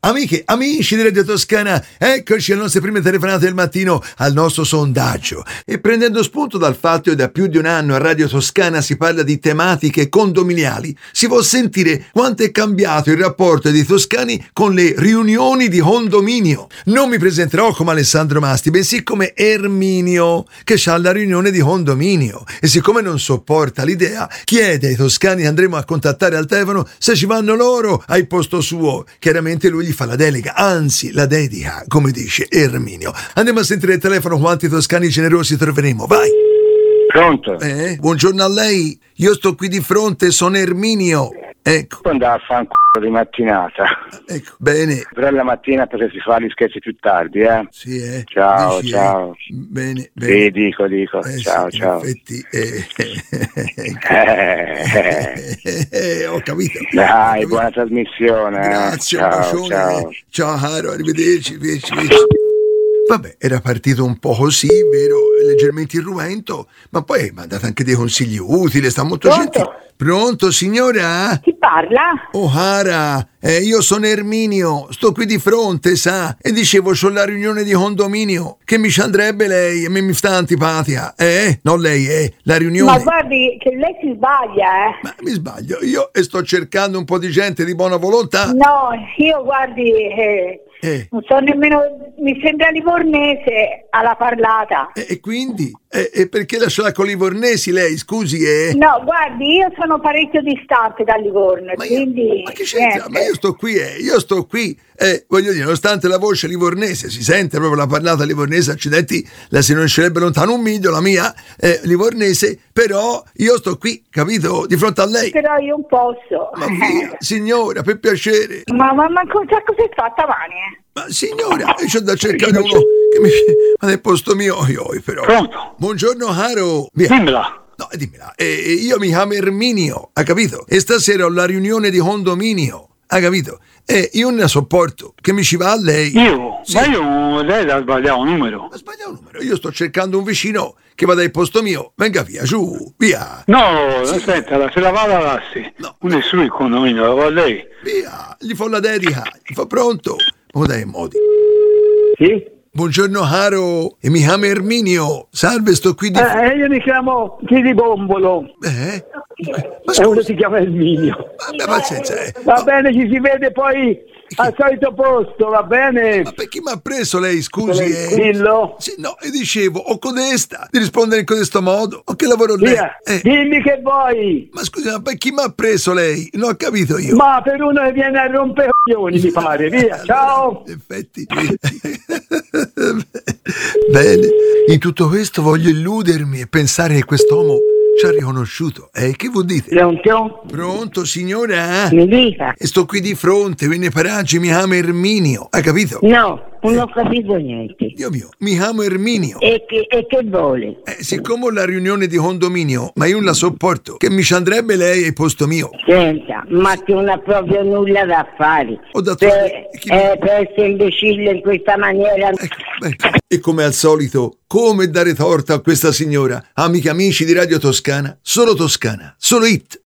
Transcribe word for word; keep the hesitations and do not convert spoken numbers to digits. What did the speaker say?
Amiche, amici di Radio Toscana, eccoci alle nostre prime telefonate del mattino, al nostro sondaggio. E prendendo spunto dal fatto che da più di un anno a Radio Toscana si parla di tematiche condominiali, si può sentire quanto è cambiato il rapporto dei toscani con le riunioni di condominio. Non mi presenterò come Alessandro Masti, bensì come Erminio, che ha la riunione di condominio. E siccome non sopporta l'idea, chiede ai toscani che andremo a contattare al telefono se ci vanno loro al posto suo. Chiaramente lui gli fa la delega, anzi la dedica, come dice Erminio. Andiamo a sentire il telefono quanti toscani generosi troveremo, vai. Pronto? Eh, buongiorno a lei, io sto qui di fronte, sono Erminio. Ecco. Andava a fare un c***o di mattinata. Ecco, bene. Però la mattina perché si fa gli scherzi più tardi, eh? Sì, eh. Ciao, Dici, ciao. Eh? Bene, bene. Sì, dico, dico. Eh, ciao, sì, ciao. In effetti, eh, Eh, eh, eh, ho capito. Dai, Ho capito. buona trasmissione. eh. Grazie, un ciao, bacione. ciao. Ciao caro, arrivederci, arrivederci, arrivederci. Vabbè, era partito un po' così, vero, leggermente irruento, ma poi mi ha dato anche dei consigli utili, sta molto Pronto? gentile. Pronto, signora? Chi parla? Oh, cara, eh, io sono Erminio, sto qui di fronte, sa, e dicevo, c'ho la riunione di condominio, che mi ci andrebbe lei, e mi, mi sta antipatia, eh? Non lei, eh, la riunione. Ma guardi che lei si sbaglia, eh. Ma mi sbaglio, io e sto cercando un po' di gente di buona volontà. No, io guardi, eh, Eh. non so nemmeno, mi sembra livornese alla parlata. E, e quindi? E, e perché lascia la con Livornesi lei, scusi, eh? No, guardi, io sono parecchio distante da Livorno, Ma, io, quindi... ma che c'entra? niente. Ma io sto qui, eh, io sto qui, eh, voglio dire, nonostante la voce livornese, si sente proprio la parlata livornese, accidenti, la si conoscerebbe lontano un miglio, la mia, eh, livornese, però io sto qui, capito, di fronte a lei. Però io non posso. Ma via, signora, per piacere. Ma, ma, ma cosa cos'è fatta, Vani? Eh? Ma signora, io c'ho da cercare uno che mi... Ma nel posto mio, io però. Pronto? Buongiorno, caro. Via. Dimmela. No, dimmela, eh, io mi chiamo Erminio, ha capito? E stasera ho la riunione di condominio, ha capito? E io non la sopporto, che mi ci va a lei. Io? Sì. Ma io, lei ha sbagliato un numero. Ma sbaglia un numero, io sto cercando un vicino che vada al posto mio, venga via, giù, via, No, Sì. aspetta, se la vada a lassi. No. Non è su il condominio, la va a lei. via, gli fa la dedica, gli fa pronto. Ma dai, modi. Sì? Buongiorno, caro, e mi chiamo Erminio, salve, sto qui di... Eh, io mi chiamo Chidi Bombolo Eh? Ma e uno scusa, si chiama Erminio. ma pazienza, eh. Va No, bene, ci si vede poi al solito posto, va bene? ma per chi mi ha preso lei, scusi, eh? Dillo. Sì, no, e dicevo, ho codesta di rispondere in questo modo, o che lavoro lei? Via, Eh, dimmi che vuoi. ma scusi, ma per chi mi ha preso lei? Non ho capito io. Ma per uno che viene a rompere coglioni, mi pare. Via, ciao. In effetti. Bene, in tutto questo voglio illudermi e pensare che quest'uomo ci ha riconosciuto. Eh, che vuol dire? Pronto? Pronto, signora? Mi dica. E sto qui di fronte, qui nei paraggi, mi chiamo Erminio, hai capito? No, non ho capito niente. Dio mio, mi chiamo Erminio. E che, e che vuole? Eh, siccome ho la riunione di condominio, ma io non la sopporto, che mi ci andrebbe lei al posto mio. Senta, ma che non ha proprio nulla da fare. Ho dato... Per, chi- eh, per essere imbecille in questa maniera. Ecco, beh, e come al solito, come dare torto a questa signora? Amiche amici di Radio Toscana, solo Toscana, solo hit.